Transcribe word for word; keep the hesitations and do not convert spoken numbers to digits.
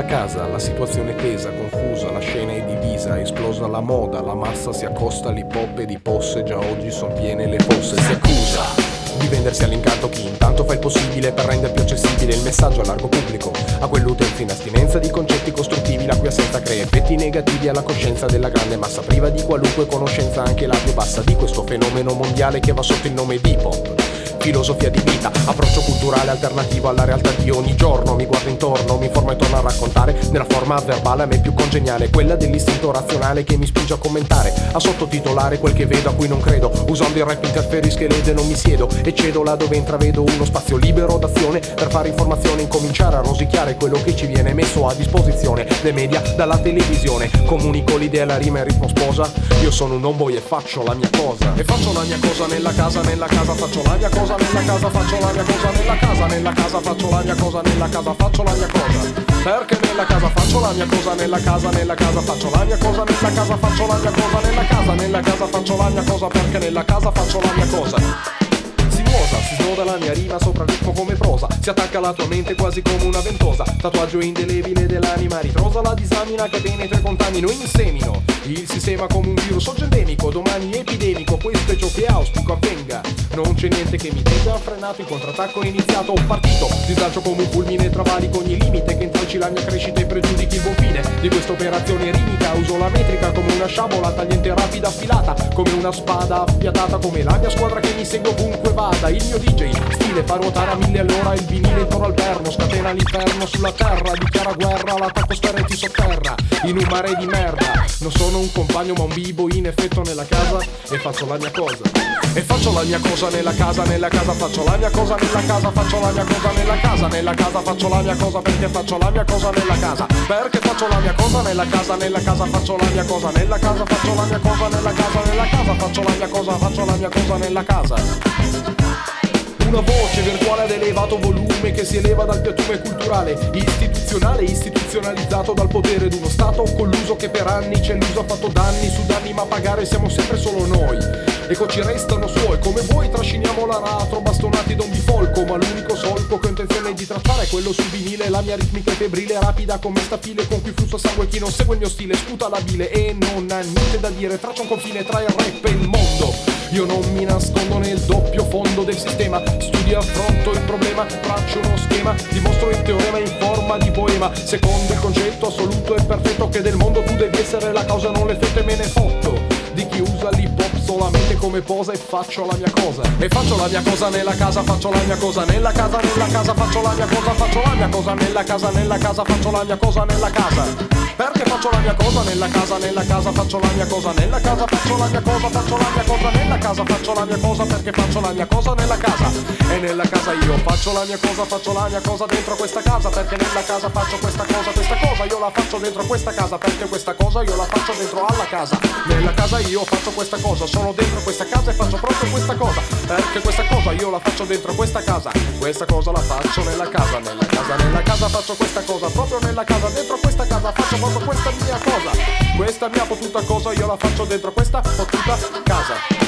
casa, la situazione è tesa, confusa, la scena è divisa, esplosa la moda, la massa si accosta all'hip hop e di posse, già oggi son piene le fosse. Si accusa di vendersi all'incanto chi intanto fa il possibile per rendere più accessibile il messaggio al largo pubblico, a quell'utenza in astinenza di concetti costruttivi la cui assenza crea effetti negativi alla coscienza della grande massa, priva di qualunque conoscenza anche la più bassa di questo fenomeno mondiale che va sotto il nome di hip hop. Filosofia di vita, approccio culturale alternativo alla realtà di ogni giorno. Mi guardo intorno, mi informo e torno a raccontare nella forma verbale a me più congeniale, quella dell'istinto razionale che mi spinge a commentare, a sottotitolare quel che vedo a cui non credo. Usando il rap interferisco e lede, non mi siedo e cedo là dove intravedo uno spazio libero d'azione per fare informazione, incominciare a rosicchiare quello che ci viene messo a disposizione dai media, dalla televisione. Comunico l'idea, la rima e il ritmo sposa. Io sono un homeboy e faccio la mia cosa. E faccio la mia cosa nella casa, nella casa faccio la mia cosa, nella casa faccio la mia cosa, nella casa, nella casa faccio la mia cosa, nella casa faccio la mia cosa. Perché nella casa faccio la mia cosa, nella casa, nella casa faccio la mia cosa, nella casa faccio la mia cosa, nella casa, nella casa faccio la mia cosa, perché nella casa faccio la mia cosa. Si snoda la mia rima sopra il ritmo come prosa, si attacca alla tua mente quasi come una ventosa, tatuaggio indelebile dell'anima ritrosa, la disamina che penetra e contamino in semino il sistema come un virus oggi endemico, domani epidemico. Questo è ciò che auspico avvenga, non c'è niente che mi tenga frenato, il contrattacco è iniziato, ho partito, dislancio come un fulmine, travalico ogni limite che intralci la mia crescita e pregiudichi il buon fine di questa operazione rimica. Uso la metrica come una sciabola tagliente rapida affilata, come una spada affiatata, come la mia squadra che mi segue ovunque vada. Il mio D J stile fa ruotare a mille all'ora il vinile intorno al perno, scatena l'inferno sulla terra, dichiara guerra, l'attacco sferra e ti sotterra in un mare di merda. Non sono un compagno ma un bibo in effetto nella casa e faccio la mia cosa. E faccio la mia cosa nella casa, nella casa faccio la mia cosa, nella casa faccio la mia cosa, nella casa, nella casa faccio la mia cosa, perché faccio la mia cosa nella casa, perché faccio la mia cosa nella casa, nella casa faccio la mia cosa, nella casa faccio la mia cosa, nella casa, nella casa faccio la mia cosa, faccio la mia cosa nella casa. Una voce virtuale ad elevato volume che si eleva dal piattume culturale, istituzionale, istituzionalizzato dal potere d'uno stato colluso che per anni ci ha illuso, ha fatto danni su danni, ma a pagare siamo sempre solo noi. Ecco ci restano suoi, come voi trasciniamo l'aratro, bastonati da un bifolco, ma l'unico solco che ho intenzione di trattare è quello sul vinile. La mia ritmica è febrile, rapida come stafile con cui flusso sangue. Chi non segue il mio stile sputa la bile e non ha niente da dire, traccia un confine tra il rap e il mondo. Io non mi nascondo nel doppio fondo del sistema, studio, affronto il problema, traccio uno schema, dimostro il teorema in forma di poema, secondo il concetto assoluto e perfetto che del mondo tu devi essere la causa, non l'effetto, e me ne fotto di chi usa l'hip hop solamente come posa. E faccio la mia cosa, e faccio la mia cosa nella casa, faccio la mia cosa nella casa, nella casa faccio la mia cosa, faccio la mia cosa nella casa, nella casa faccio la mia cosa nella casa. Perché faccio la mia cosa nella casa, nella casa faccio la mia cosa, nella casa faccio la mia cosa, faccio la mia cosa nella casa, faccio la mia cosa, perché faccio la mia cosa nella casa. E nella casa io faccio la mia cosa, faccio la mia cosa dentro questa casa, perché nella casa faccio questa cosa, questa cosa io la faccio dentro questa casa, perché questa cosa io la faccio dentro alla casa. Nella casa io faccio questa cosa, sono dentro questa casa e faccio proprio questa cosa, perché questa cosa io la faccio dentro questa casa, questa cosa la faccio nella casa, nella casa, nella casa faccio questa cosa, proprio nella casa, dentro questa casa faccio proprio questa mia cosa, questa mia potuta cosa io la faccio dentro questa potuta casa.